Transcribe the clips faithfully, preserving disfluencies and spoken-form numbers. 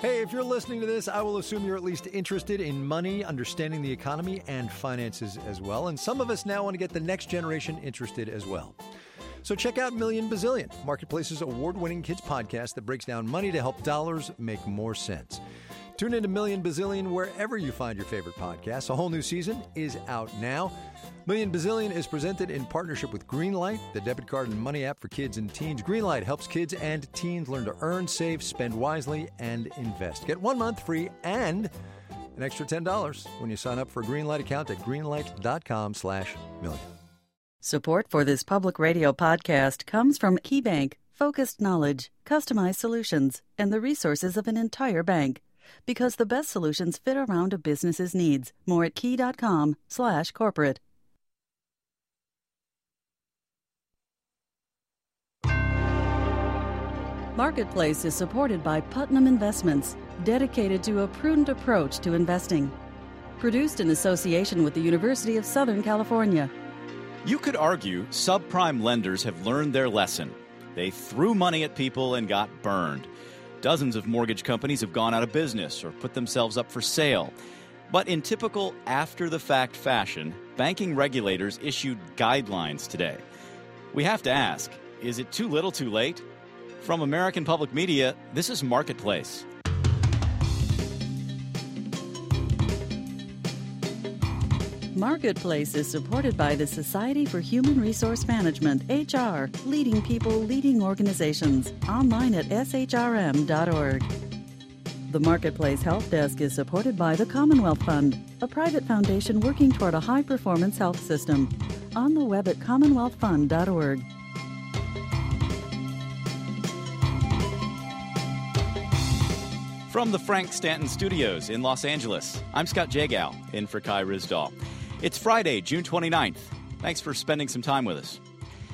Hey, if you're listening to this, I will assume you're at least interested in money, understanding the economy, and finances as well. And some of us now want to get the next generation interested as well. So check out Million Bazillion, Marketplace's award-winning kids podcast that breaks down money to help dollars make more sense. Tune into Million Bazillion wherever you find your favorite podcasts. A whole new season is out now. Million Bazillion is presented in partnership with Greenlight, the debit card and money app for kids and teens. Greenlight helps kids and teens learn to earn, save, spend wisely, and invest. Get one month free and an extra ten dollars when you sign up for a Greenlight account at greenlight.com slash million. Support for this public radio podcast comes from KeyBank, focused knowledge, customized solutions, and the resources of an entire bank. Because the best solutions fit around a business's needs. More at key.com slash corporate. Marketplace is supported by Putnam Investments, dedicated to a prudent approach to investing. Produced in association with the University of Southern California. You could argue subprime lenders have learned their lesson. They threw money at people and got burned. Dozens of mortgage companies have gone out of business or put themselves up for sale. But in typical after-the-fact fashion, banking regulators issued guidelines today. We have to ask, is it too little too late? From American Public Media, this is Marketplace. Marketplace is supported by the Society for Human Resource Management, H R, leading people, leading organizations, online at s h r m dot org. The Marketplace Help Desk is supported by the Commonwealth Fund, a private foundation working toward a high-performance health system. On the web at commonwealth fund dot org. From the Frank Stanton Studios in Los Angeles, I'm Scott Jagow, in for Kai Ryssdal. It's Friday, June twenty-ninth. Thanks for spending some time with us.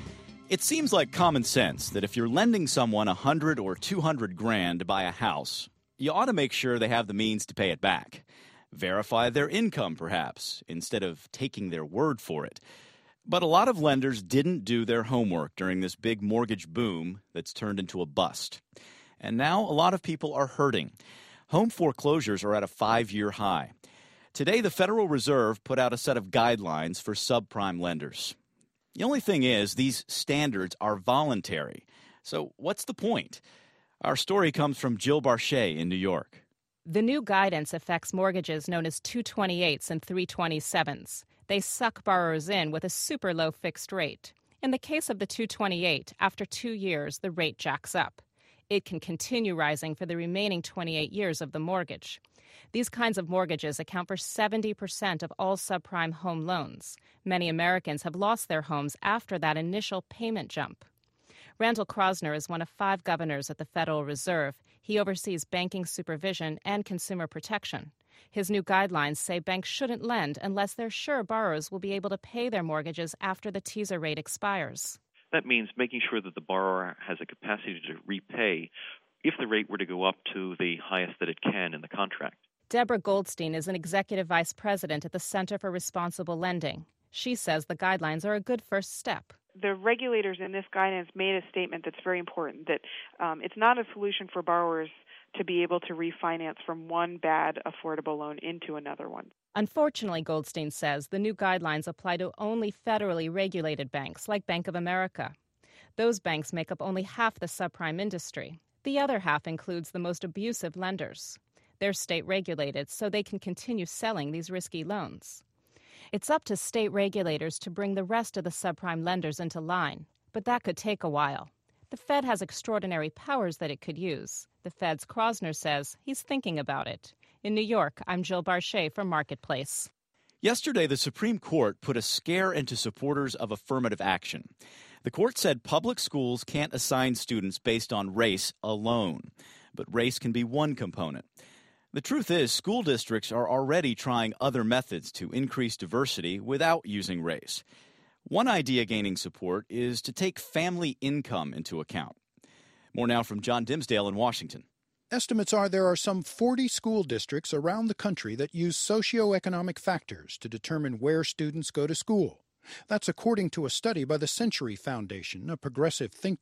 It seems like common sense that if you're lending someone a hundred or two hundred grand to buy a house, you ought to make sure they have the means to pay it back. Verify their income, perhaps, instead of taking their word for it. But a lot of lenders didn't do their homework during this big mortgage boom that's turned into a bust. And now a lot of people are hurting. Home foreclosures are at a five-year high. Today, the Federal Reserve put out a set of guidelines for subprime lenders. The only thing is, these standards are voluntary. So what's the point? Our story comes from Jill Barchet in New York. The new guidance affects mortgages known as two twenty-eights and three twenty-sevens. They suck borrowers in with a super low fixed rate. In the case of the two twenty-eight, after two years, the rate jacks up. It can continue rising for the remaining twenty-eight years of the mortgage. These kinds of mortgages account for seventy percent of all subprime home loans. Many Americans have lost their homes after that initial payment jump. Randall Krosner is one of five governors at the Federal Reserve. He oversees banking supervision and consumer protection. His new guidelines say banks shouldn't lend unless they're sure borrowers will be able to pay their mortgages after the teaser rate expires. That means making sure that the borrower has a capacity to repay if the rate were to go up to the highest that it can in the contract. Deborah Goldstein is an executive vice president at the Center for Responsible Lending. She says the guidelines are a good first step. The regulators in this guidance made a statement that's very important, that um, it's not a solution for borrowers to be able to refinance from one bad affordable loan into another one. Unfortunately, Goldstein says, the new guidelines apply to only federally regulated banks like Bank of America. Those banks make up only half the subprime industry. The other half includes the most abusive lenders. They're state regulated, so they can continue selling these risky loans. It's up to state regulators to bring the rest of the subprime lenders into line, but that could take a while. The Fed has extraordinary powers that it could use. The Fed's Krosner says he's thinking about it. In New York, I'm Jill Barchet for Marketplace. Yesterday, the Supreme Court put a scare into supporters of affirmative action. The court said public schools can't assign students based on race alone, but race can be one component. The truth is, school districts are already trying other methods to increase diversity without using race. One idea gaining support is to take family income into account. More now from John Dimsdale in Washington. Estimates are there are some forty school districts around the country that use socioeconomic factors to determine where students go to school. That's according to a study by the Century Foundation, a progressive think tank.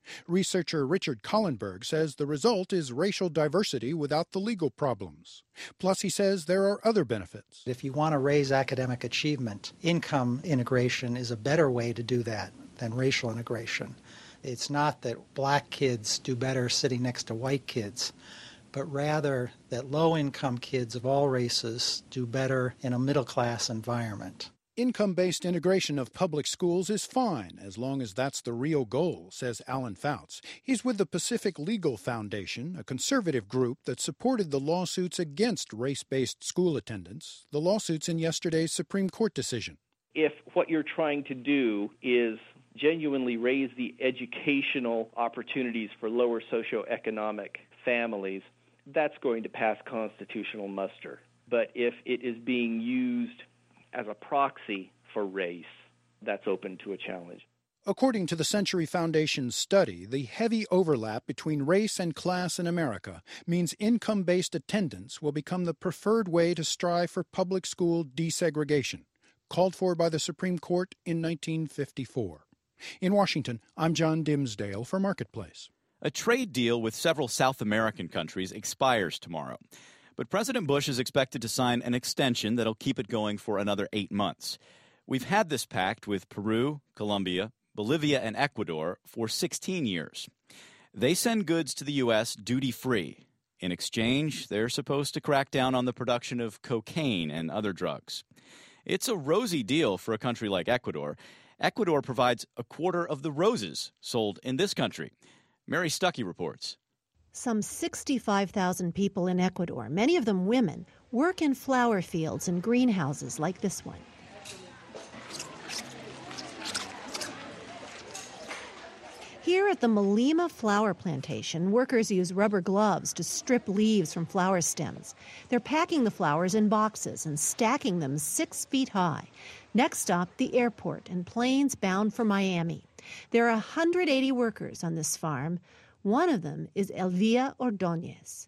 Researcher Richard Collenberg says the result is racial diversity without the legal problems. Plus, he says there are other benefits. If you want to raise academic achievement, income integration is a better way to do that than racial integration. It's not that black kids do better sitting next to white kids, but rather that low-income kids of all races do better in a middle-class environment. Income-based integration of public schools is fine, as long as that's the real goal, says Alan Fouts. He's with the Pacific Legal Foundation, a conservative group that supported the lawsuits against race-based school attendance, the lawsuits in yesterday's Supreme Court decision. If what you're trying to do is genuinely raise the educational opportunities for lower socioeconomic families, that's going to pass constitutional muster. But if it is being used as a proxy for race, that's open to a challenge. According to the Century Foundation's study, the heavy overlap between race and class in America means income-based attendance will become the preferred way to strive for public school desegregation, called for by the Supreme Court in nineteen fifty-four. In Washington, I'm John Dimsdale for Marketplace. A trade deal with several South American countries expires tomorrow. But President Bush is expected to sign an extension that'll keep it going for another eight months. We've had this pact with Peru, Colombia, Bolivia, and Ecuador for sixteen years. They send goods to the U S duty-free. In exchange, they're supposed to crack down on the production of cocaine and other drugs. It's a rosy deal for a country like Ecuador. Ecuador provides a quarter of the roses sold in this country. Mary Stuckey reports. Some sixty-five thousand people in Ecuador, many of them women, work in flower fields and greenhouses like this one. Here at the Malima flower plantation, workers use rubber gloves to strip leaves from flower stems. They're packing the flowers in boxes and stacking them six feet high. Next stop, the airport and planes bound for Miami. There are one hundred eighty workers on this farm. One of them is Elvia Ordóñez.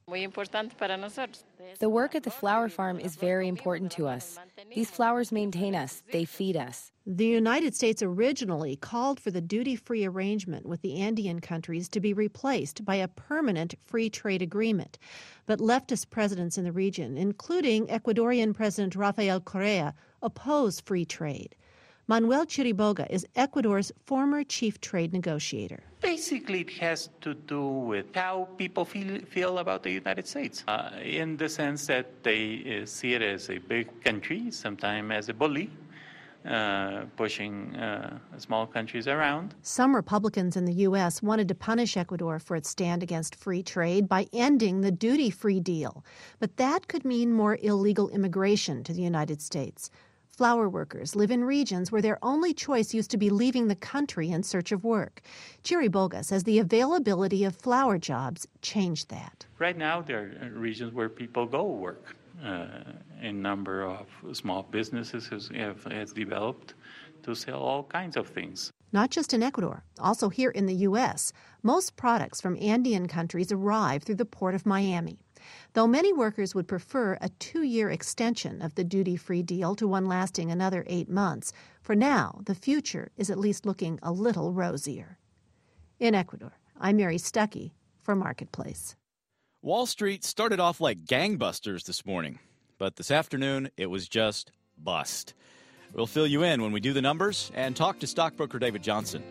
The work at the flower farm is very important to us. These flowers maintain us. They feed us. The United States originally called for the duty-free arrangement with the Andean countries to be replaced by a permanent free trade agreement. But leftist presidents in the region, including Ecuadorian President Rafael Correa, oppose free trade. Manuel Chiriboga is Ecuador's former chief trade negotiator. Basically, it has to do with how people feel, feel about the United States, uh, in the sense that they uh, see it as a big country, sometimes as a bully, uh, pushing uh, small countries around. Some Republicans in the U S wanted to punish Ecuador for its stand against free trade by ending the duty-free deal. But that could mean more illegal immigration to the United States. Flower workers live in regions where their only choice used to be leaving the country in search of work. Chiriboga says the availability of flower jobs changed that. Right now, there are regions where people go work. Uh, a number of small businesses have, has developed to sell all kinds of things. Not just in Ecuador, also here in the U S, most products from Andean countries arrive through the port of Miami. Though many workers would prefer a two-year extension of the duty-free deal to one lasting another eight months, for now, the future is at least looking a little rosier. In Ecuador, I'm Mary Stuckey for Marketplace. Wall Street started off like gangbusters this morning, but this afternoon it was just bust. We'll fill you in when we do the numbers and talk to stockbroker David Johnson.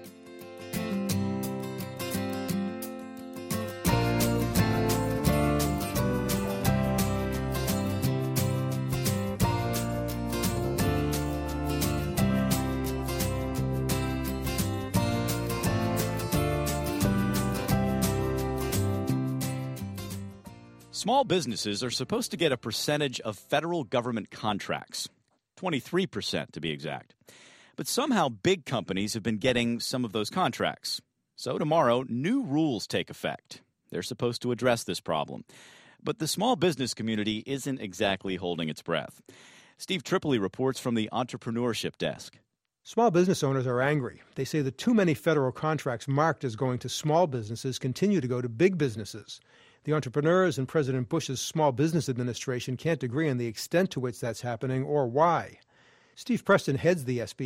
Small businesses are supposed to get a percentage of federal government contracts, twenty-three percent to be exact. But somehow big companies have been getting some of those contracts. So tomorrow, new rules take effect. They're supposed to address this problem. But the small business community isn't exactly holding its breath. Steve Tripoli reports from the Entrepreneurship Desk. Small business owners are angry. They say that too many federal contracts marked as going to small businesses continue to go to big businesses. The entrepreneurs and President Bush's Small Business Administration can't agree on the extent to which that's happening or why. Steve Preston heads the S B A.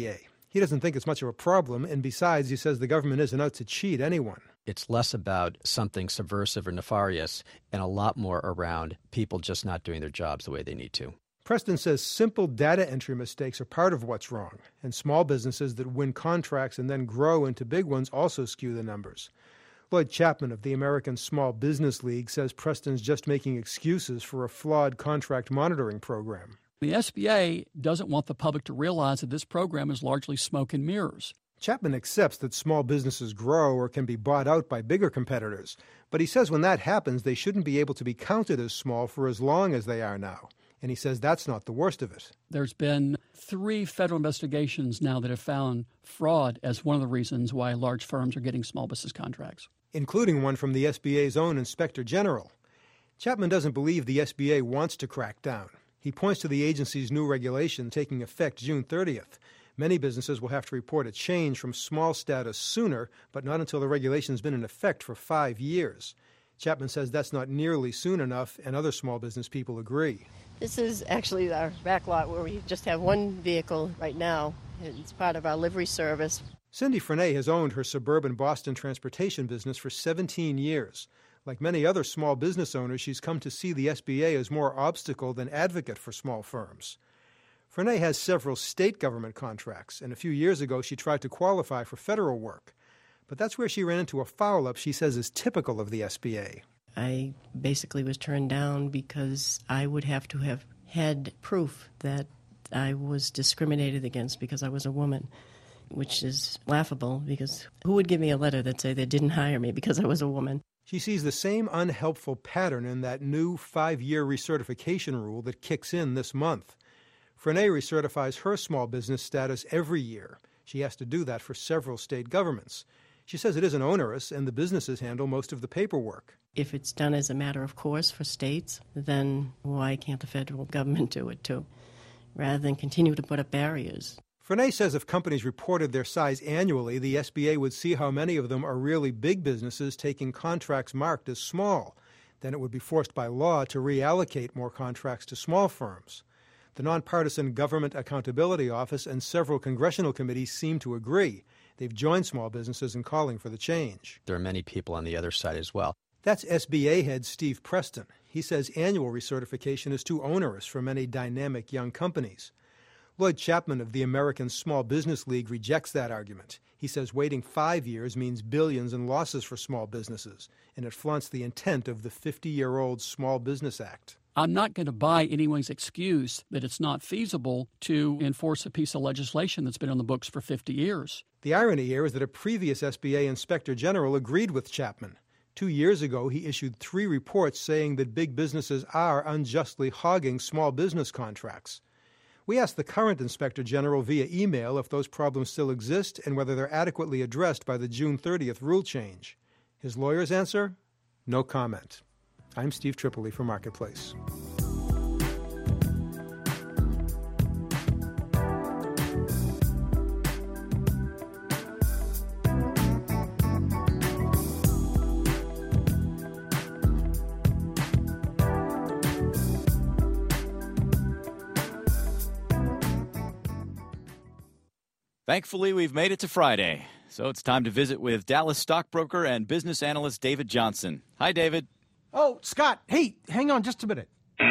He doesn't think it's much of a problem, and besides, he says the government isn't out to cheat anyone. It's less about something subversive or nefarious and a lot more around people just not doing their jobs the way they need to. Preston says simple data entry mistakes are part of what's wrong, and small businesses that win contracts and then grow into big ones also skew the numbers. Lloyd Chapman of the American Small Business League says Preston's just making excuses for a flawed contract monitoring program. The S B A doesn't want the public to realize that this program is largely smoke and mirrors. Chapman accepts that small businesses grow or can be bought out by bigger competitors, but he says when that happens, they shouldn't be able to be counted as small for as long as they are now. And he says that's not the worst of it. There's been three federal investigations now that have found fraud as one of the reasons why large firms are getting small business contracts, including one from the S B A's own Inspector General. Chapman doesn't believe the S B A wants to crack down. He points to the agency's new regulation taking effect June thirtieth. Many businesses will have to report a change from small status sooner, but not until the regulation's been in effect for five years. Chapman says that's not nearly soon enough, and other small business people agree. This is actually our back lot where we just have one vehicle right now. It's part of our livery service. Cindy Frenet has owned her suburban Boston transportation business for seventeen years. Like many other small business owners, she's come to see the S B A as more obstacle than advocate for small firms. Frenet has several state government contracts, and a few years ago she tried to qualify for federal work. But that's where she ran into a foul-up she says is typical of the S B A. I basically was turned down because I would have to have had proof that I was discriminated against because I was a woman, which is laughable because who would give me a letter that said they didn't hire me because I was a woman? She sees the same unhelpful pattern in that new five-year recertification rule that kicks in this month. Frenet recertifies her small business status every year. She has to do that for several state governments. She says it isn't onerous, and the businesses handle most of the paperwork. If it's done as a matter of course for states, then why can't the federal government do it too, rather than continue to put up barriers? Frenet says if companies reported their size annually, the S B A would see how many of them are really big businesses taking contracts marked as small. Then it would be forced by law to reallocate more contracts to small firms. The nonpartisan Government Accountability Office and several congressional committees seem to agree. They've joined small businesses in calling for the change. There are many people on the other side as well. That's S B A head Steve Preston. He says annual recertification is too onerous for many dynamic young companies. Lloyd Chapman of the American Small Business League rejects that argument. He says waiting five years means billions in losses for small businesses, and it flaunts the intent of the fifty-year-old Small Business Act. I'm not going to buy anyone's excuse that it's not feasible to enforce a piece of legislation that's been on the books for fifty years. The irony here is that a previous S B A Inspector General agreed with Chapman. Two years ago, he issued three reports saying that big businesses are unjustly hogging small business contracts. We asked the current Inspector General via email if those problems still exist and whether they're adequately addressed by the June thirtieth rule change. His lawyer's answer? No comment. I'm Steve Tripoli for Marketplace. Thankfully, we've made it to Friday, so it's time to visit with Dallas stockbroker and business analyst David Johnson. Hi, David. Oh, Scott, hey, hang on just a minute.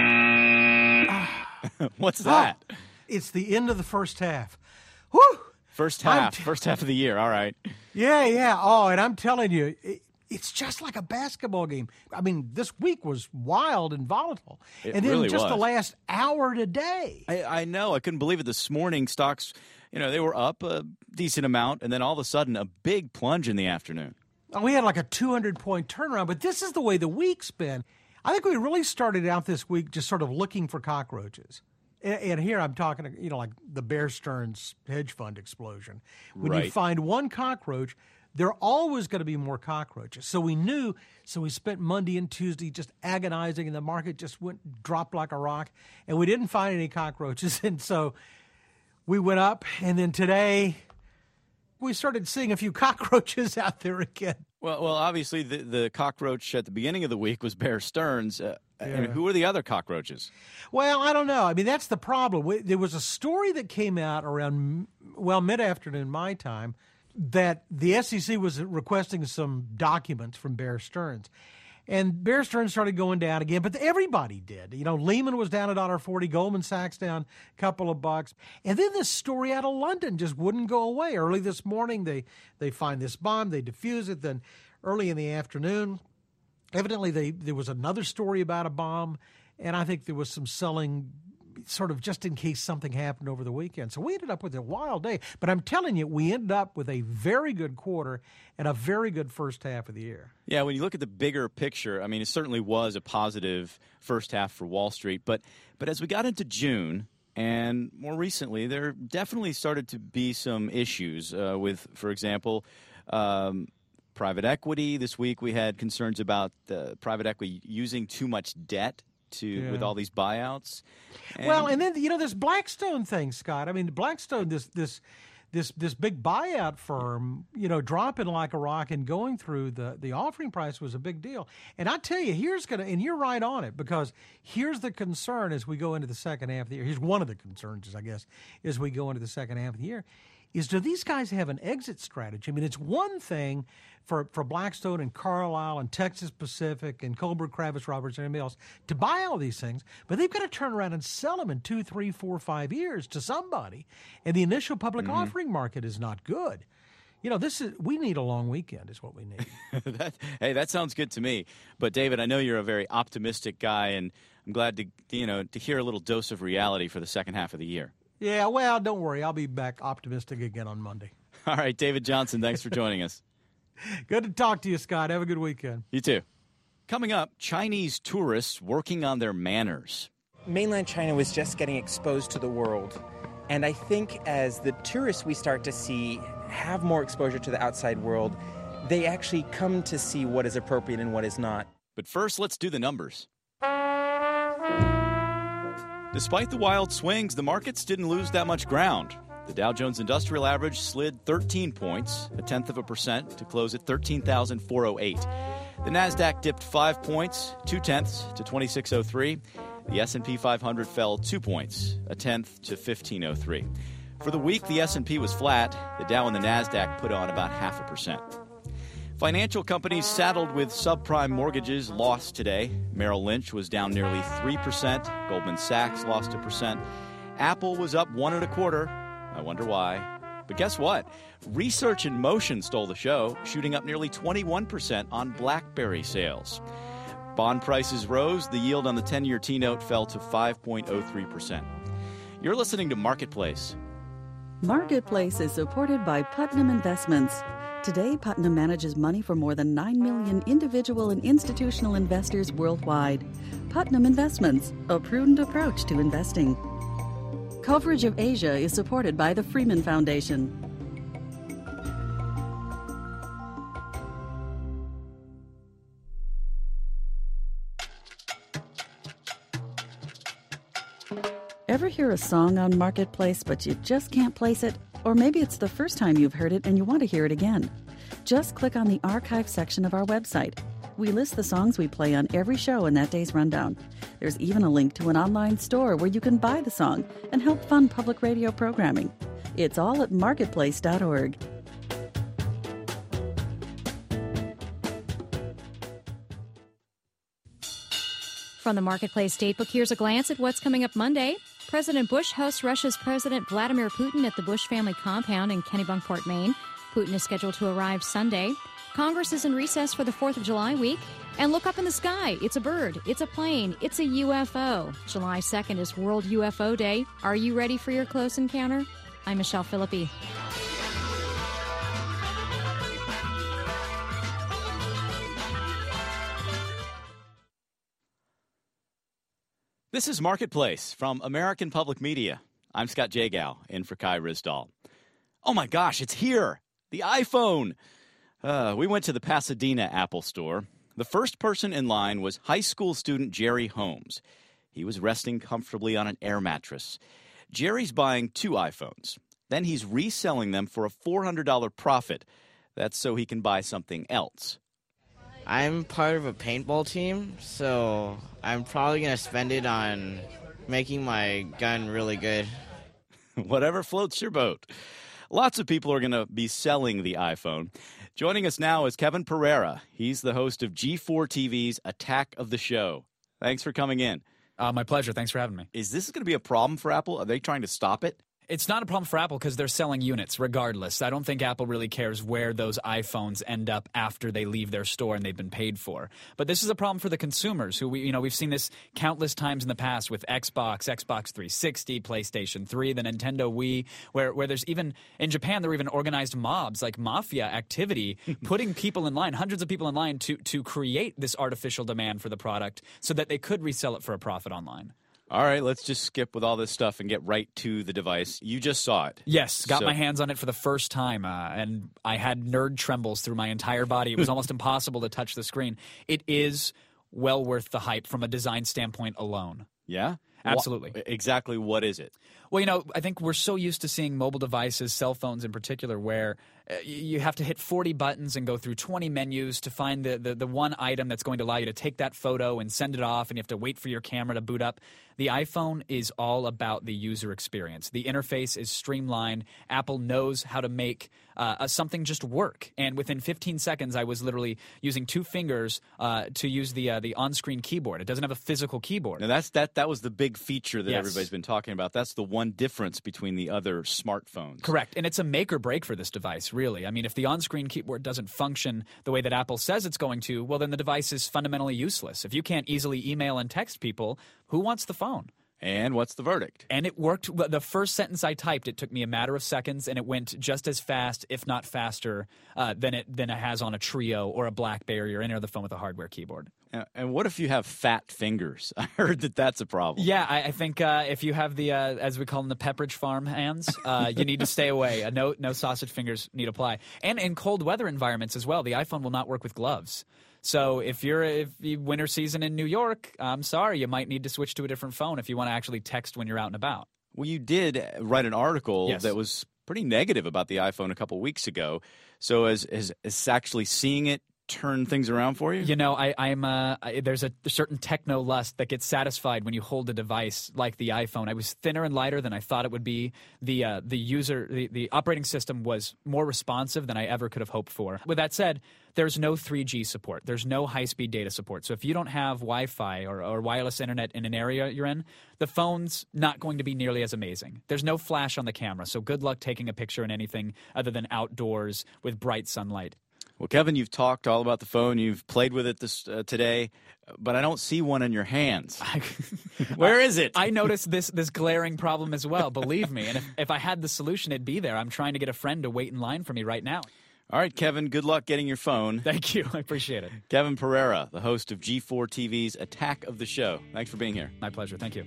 What's that? Oh, it's the end of the first half. Whew! First half, t- first half of the year, all right. Yeah, yeah. Oh, and I'm telling you, it, it's just like a basketball game. I mean, this week was wild and volatile. It and then really just was. the last hour today. I, I know. I couldn't believe it. This morning, stocks, you know, they were up a decent amount, and then all of a sudden, a big plunge in the afternoon. Oh, we had like a two hundred point turnaround, but this is the way the week's been. I think we really started out this week just sort of looking for cockroaches. And, and here I'm talking, you know, like the Bear Stearns hedge fund explosion. When Right. you find one cockroach, there are always going to be more cockroaches. So we knew, so we spent Monday and Tuesday just agonizing, and the market just went, dropped like a rock, and we didn't find any cockroaches. And so we went up, and then today we started seeing a few cockroaches out there again. Well, well, obviously the, the cockroach at the beginning of the week was Bear Stearns. Uh, Yeah. And who are the other cockroaches? Well, I don't know. I mean, that's the problem. There was a story that came out around, well, mid-afternoon my time, that the S E C was requesting some documents from Bear Stearns. And Bear Stearns started going down again, but everybody did. You know, Lehman was down a dollar forty, Goldman Sachs down a couple of bucks. And then this story out of London just wouldn't go away. Early this morning, they, they find this bomb, they defuse it. Then early in the afternoon, evidently they, there was another story about a bomb, and I think there was some selling sort of just in case something happened over the weekend. So we ended up with a wild day. But I'm telling you, we ended up with a very good quarter and a very good first half of the year. Yeah, when you look at the bigger picture, I mean, it certainly was a positive first half for Wall Street. But but as we got into June and more recently, there definitely started to be some issues uh, with, for example, um, private equity. This week we had concerns about uh, private equity using too much debt to Yeah. with all these buyouts. And Well, and then you know this Blackstone thing, Scott. I mean, Blackstone, this this this this big buyout firm, you know, dropping like a rock and going through the the offering price was a big deal. And I tell you, here's gonna, and you're right on it, because here's the concern as we go into the second half of the year. Here's one of the concerns, I guess, as we go into the second half of the year. Is do these guys have an exit strategy? I mean, it's one thing for, for Blackstone and Carlyle and Texas Pacific and Kohlberg, Kravis, Roberts, and everybody else to buy all these things, but they've got to turn around and sell them in two, three, four, five years to somebody, and the initial public Mm-hmm. offering market is not good. You know, this is we need a long weekend is what we need. that, hey, that sounds good to me. But David, I know you're a very optimistic guy, and I'm glad to you know to hear a little dose of reality for the second half of the year. Yeah, well, don't worry. I'll be back optimistic again on Monday. All right, David Johnson, thanks for joining us. Good to talk to you, Scott. Have a good weekend. You too. Coming up, Chinese tourists working on their manners. Mainland China was just getting exposed to the world. And I think as the tourists we start to see have more exposure to the outside world, they actually come to see what is appropriate and what is not. But first, let's do the numbers. Despite the wild swings, the markets didn't lose that much ground. The Dow Jones Industrial Average slid thirteen points, a tenth of a percent, to close at thirteen thousand four hundred eight. The Nasdaq dipped five points, two tenths, to twenty-six oh three. The S and P five hundred fell two points, a tenth, to fifteen oh three. For the week, the S and P was flat. The Dow and the Nasdaq put on about half a percent. Financial companies saddled with subprime mortgages lost today. Merrill Lynch was down nearly three percent. Goldman Sachs lost a percent. Apple was up one and a quarter. I wonder why. But guess what? Research in Motion stole the show, shooting up nearly twenty-one percent on BlackBerry sales. Bond prices rose. The yield on the ten-year T-note fell to five point oh three percent. You're listening to Marketplace. Marketplace is supported by Putnam Investments. Today, Putnam manages money for more than nine million individual and institutional investors worldwide. Putnam Investments, a prudent approach to investing. Coverage of Asia is supported by the Freeman Foundation. Ever hear a song on Marketplace but you just can't place it? Or maybe it's the first time you've heard it and you want to hear it again. Just click on the archive section of our website. We list the songs we play on every show in that day's rundown. There's even a link to an online store where you can buy the song and help fund public radio programming. It's all at marketplace dot org. From the Marketplace Datebook, here's a glance at what's coming up Monday. President Bush hosts Russia's President Vladimir Putin at the Bush family compound in Kennebunkport, Maine. Putin is scheduled to arrive Sunday. Congress is in recess for the fourth of July week. And look up in the sky. It's a bird. It's a plane. It's a U F O. July second is World U F O Day. Are you ready for your close encounter? I'm Michelle Philippi. This is Marketplace from American Public Media. I'm Scott Jagow, in for Kai Rizdal. Oh my gosh, it's here! The iPhone! Uh, we went to the Pasadena Apple Store. The first person in line was high school student Jerry Holmes. He was resting comfortably on an air mattress. Jerry's buying two iPhones. Then he's reselling them for a four hundred dollars profit. That's so he can buy something else. I'm part of a paintball team, so I'm probably going to spend it on making my gun really good. Whatever floats your boat. Lots of people are going to be selling the iPhone. Joining us now is Kevin Pereira. He's the host of G four T V's Attack of the Show. Thanks for coming in. Uh, my pleasure. Thanks for having me. Is this going to be a problem for Apple? Are they trying to stop it? It's not a problem for Apple because they're selling units regardless. I don't think Apple really cares where those iPhones end up after they leave their store and they've been paid for. But this is a problem for the consumers who, we, you know, we've seen this countless times in the past with Xbox, Xbox three sixty, PlayStation three, the Nintendo Wii, where, where there's even, in Japan, there were even organized mobs, like mafia activity, putting people in line, hundreds of people in line to, to create this artificial demand for the product so that they could resell it for a profit online. All right, let's just skip with all this stuff and get right to the device. You just saw it. Yes, got so. my hands on it for the first time, uh, and I had nerd trembles through my entire body. It was almost impossible to touch the screen. It is well worth the hype from a design standpoint alone. Yeah? Absolutely. What, exactly what is it? Well, you know, I think we're so used to seeing mobile devices, cell phones in particular, where uh, you have to hit forty buttons and go through twenty menus to find the, the, the one item that's going to allow you to take that photo and send it off, and you have to wait for your camera to boot up. The iPhone is all about the user experience. The interface is streamlined. Apple knows how to make uh, something just work. And within fifteen seconds, I was literally using two fingers uh, to use the uh, the on-screen keyboard. It doesn't have a physical keyboard. Now that's that that was the big feature that yes. everybody's been talking about. That's the one difference between the other smartphones. Correct. And it's a make or break for this device, really. I mean, if the on-screen keyboard doesn't function the way that Apple says it's going to, well, then the device is fundamentally useless. If you can't easily email and text people, who wants the phone? And what's the verdict? And it worked. The first sentence I typed, it took me a matter of seconds, and it went just as fast, if not faster, uh, than it than it has on a Treo or a BlackBerry or any other phone with a hardware keyboard. Uh, and what if you have fat fingers? I heard that that's a problem. Yeah, I, I think uh, if you have the, uh, as we call them, the Pepperidge Farm hands, uh, you need to stay away. Uh, no, no sausage fingers need apply. And in cold weather environments as well, the iPhone will not work with gloves. So if you're if you, winter season in New York, I'm sorry, you might need to switch to a different phone if you want to actually text when you're out and about. Well, you did write an article yes. that was pretty negative about the iPhone a couple weeks ago. So is, is, is actually seeing it turn things around for you? You know, I, I'm uh, I, there's a, a certain techno lust that gets satisfied when you hold a device like the iPhone. I was thinner and lighter than I thought it would be. The uh, the user the, the operating system was more responsive than I ever could have hoped for. With that said, there's no three G support. There's no high-speed data support. So if you don't have Wi-Fi or, or wireless internet in an area you're in, the phone's not going to be nearly as amazing. There's no flash on the camera, so good luck taking a picture in anything other than outdoors with bright sunlight. Well, Kevin, you've talked all about the phone. You've played with it this uh, today, but I don't see one in your hands. Where is it? I noticed this this glaring problem as well, believe me. And if, if I had the solution, it'd be there. I'm trying to get a friend to wait in line for me right now. All right, Kevin, good luck getting your phone. Thank you. I appreciate it. Kevin Pereira, the host of G four T V's Attack of the Show. Thanks for being here. My pleasure. Thank you.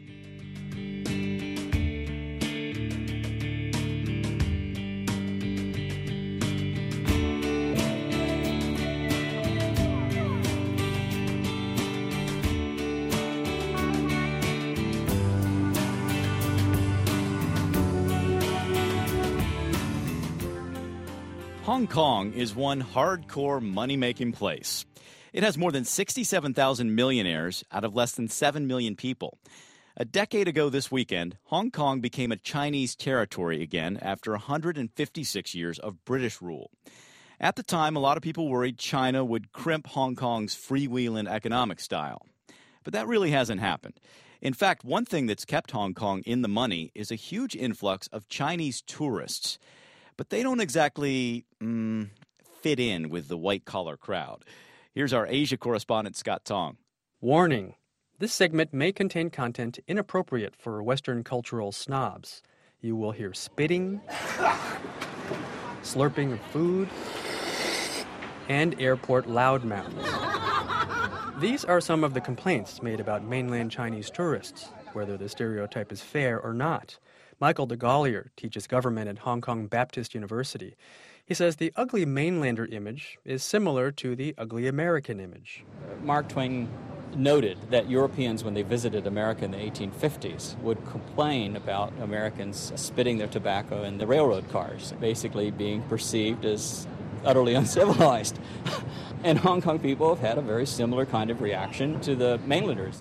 Hong Kong is one hardcore money-making place. It has more than sixty-seven thousand millionaires out of less than seven million people. A decade ago this weekend, Hong Kong became a Chinese territory again after one hundred fifty-six years of British rule. At the time, a lot of people worried China would crimp Hong Kong's freewheeling economic style. But that really hasn't happened. In fact, one thing that's kept Hong Kong in the money is a huge influx of Chinese tourists. But they don't exactly mm, fit in with the white-collar crowd. Here's our Asia correspondent, Scott Tong. Warning. This segment may contain content inappropriate for Western cultural snobs. You will hear spitting, slurping of food, and airport loudmouths. These are some of the complaints made about mainland Chinese tourists, whether the stereotype is fair or not. Michael DeGollier teaches government at Hong Kong Baptist University. He says the ugly mainlander image is similar to the ugly American image. Mark Twain noted that Europeans, when they visited America in the eighteen fifties, would complain about Americans spitting their tobacco in the railroad cars, basically being perceived as utterly uncivilized. And Hong Kong people have had a very similar kind of reaction to the mainlanders.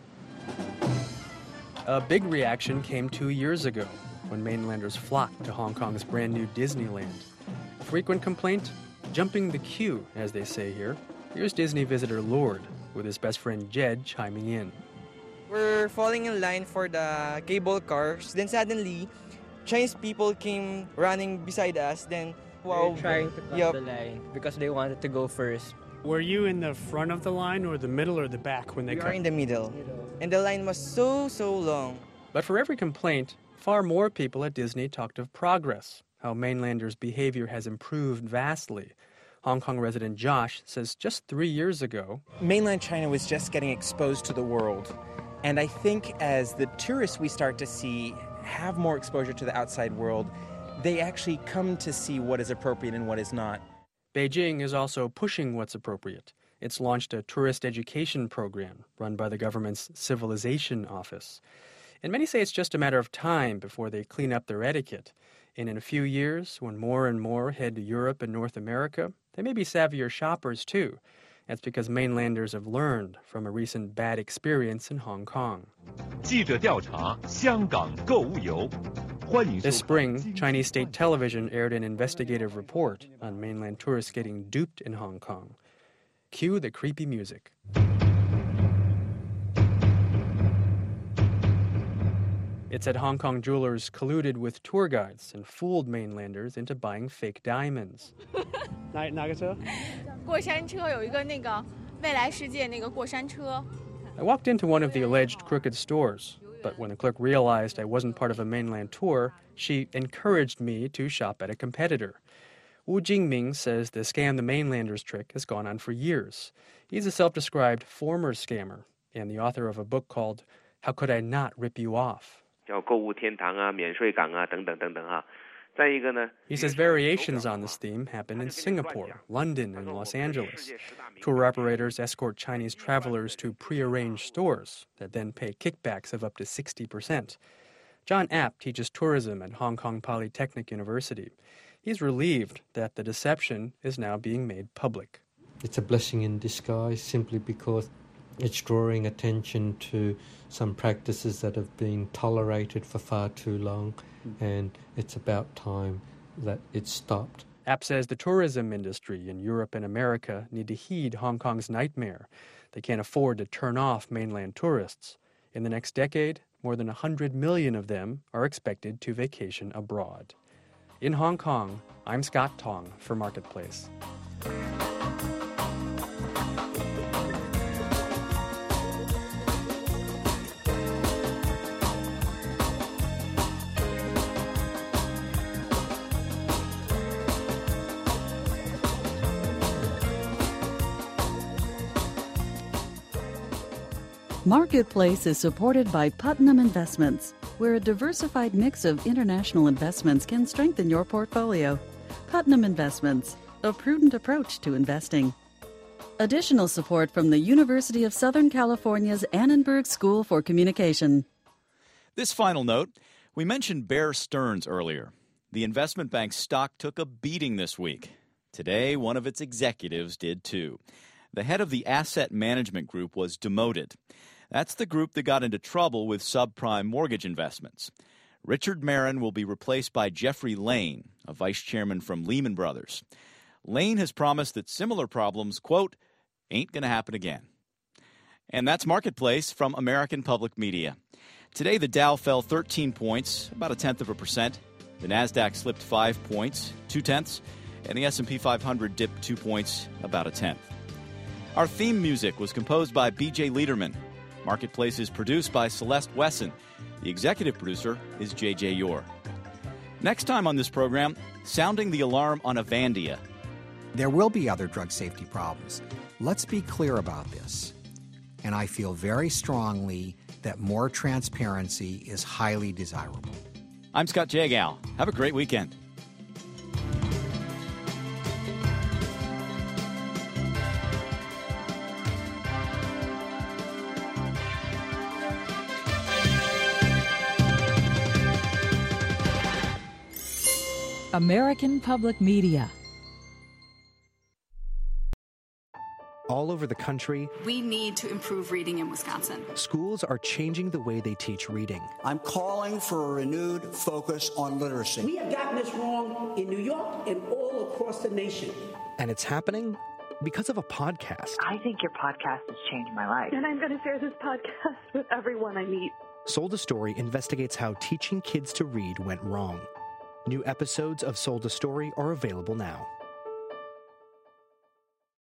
A big reaction came two years ago when mainlanders flocked to Hong Kong's brand new Disneyland. A frequent complaint? Jumping the queue, as they say here. Here's Disney visitor Lord with his best friend Jed chiming in. We're falling in line for the cable cars. Then suddenly, Chinese people came running beside us. Then, wow. They're trying to cut yep. the line because they wanted to go first. Were you in the front of the line or the middle or the back when they we cut? We were in the middle. And the line was so, so long. But for every complaint, far more people at Disney talked of progress, how mainlanders' behavior has improved vastly. Hong Kong resident Josh says just three years ago, mainland China was just getting exposed to the world. And I think as the tourists we start to see have more exposure to the outside world, they actually come to see what is appropriate and what is not. Beijing is also pushing what's appropriate. It's launched a tourist education program run by the government's Civilization Office. And many say it's just a matter of time before they clean up their etiquette. And in a few years, when more and more head to Europe and North America, they may be savvier shoppers too. That's because mainlanders have learned from a recent bad experience in Hong Kong. This spring, Chinese state television aired an investigative report on mainland tourists getting duped in Hong Kong. Cue the creepy music. It said Hong Kong jewelers colluded with tour guides and fooled mainlanders into buying fake diamonds. 哪哪个车？ 过山车有一个那个未来世界那个过山车。 I walked into one of the alleged crooked stores, but when the clerk realized I wasn't part of a mainland tour, she encouraged me to shop at a competitor. Wu Jingming says the scam the mainlanders trick has gone on for years. He's a self-described former scammer and the author of a book called How Could I Not Rip You Off? He says variations on this theme happen in Singapore, London, and Los Angeles. Tour operators escort Chinese travelers to prearranged stores that then pay kickbacks of up to sixty percent. John App teaches tourism at Hong Kong Polytechnic University. He's relieved that the deception is now being made public. It's a blessing in disguise simply because it's drawing attention to some practices that have been tolerated for far too long, and it's about time that it stopped. App says the tourism industry in Europe and America need to heed Hong Kong's nightmare. They can't afford to turn off mainland tourists. In the next decade, more than one hundred million of them are expected to vacation abroad. In Hong Kong, I'm Scott Tong for Marketplace. Marketplace is supported by Putnam Investments, where a diversified mix of international investments can strengthen your portfolio. Putnam Investments, a prudent approach to investing. Additional support from the University of Southern California's Annenberg School for Communication. This final note, we mentioned Bear Stearns earlier. The investment bank's stock took a beating this week. Today, one of its executives did too. The head of the asset management group was demoted. That's the group that got into trouble with subprime mortgage investments. Richard Marin will be replaced by Jeffrey Lane, a vice chairman from Lehman Brothers. Lane has promised that similar problems, quote, ain't going to happen again. And that's Marketplace from American Public Media. Today, the Dow fell thirteen points, about a tenth of a percent. The Nasdaq slipped five points, two tenths, and the S and P five hundred dipped two points, about a tenth. Our theme music was composed by B J Liederman. Marketplace is produced by Celeste Wesson. The executive producer is J J Yor. Next time on this program, sounding the alarm on Avandia. There will be other drug safety problems. Let's be clear about this. And I feel very strongly that more transparency is highly desirable. I'm Scott Jagow. Have a great weekend. American Public Media. all over the country, we need to improve reading in Wisconsin. Schools are changing the way they teach reading. I'm calling for a renewed focus on literacy. We have gotten this wrong in New York and all across the nation. And it's happening because of a podcast. I think your podcast has changed my life. And I'm going to share this podcast with everyone I meet. Sold a Story investigates how teaching kids to read went wrong. New episodes of Sold a Story are available now.